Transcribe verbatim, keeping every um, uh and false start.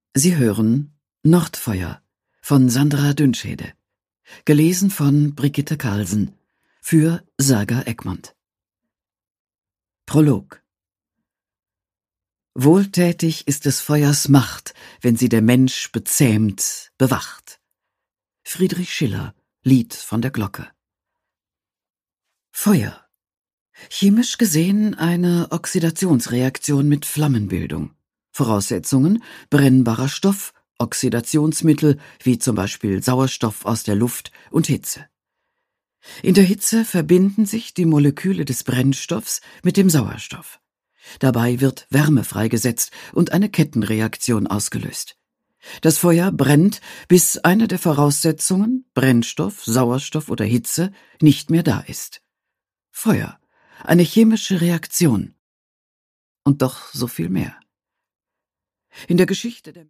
Sie hören Nordfeuer von Sandra Dünschede, gelesen von Brigitte Carlsen für Saga Egmont. Prolog. Wohltätig ist des Feuers Macht, wenn sie der Mensch bezähmt, bewacht. Friedrich Schiller, Lied von der Glocke. Feuer. Chemisch gesehen eine Oxidationsreaktion mit Flammenbildung. Voraussetzungen: brennbarer Stoff, Oxidationsmittel wie zum Beispiel Sauerstoff aus der Luft und Hitze. In der Hitze verbinden sich die Moleküle des Brennstoffs mit dem Sauerstoff. Dabei wird Wärme freigesetzt und eine Kettenreaktion ausgelöst. Das Feuer brennt, bis eine der Voraussetzungen, Brennstoff, Sauerstoff oder Hitze, nicht mehr da ist. Feuer, eine chemische Reaktion. Und doch so viel mehr. In der Geschichte der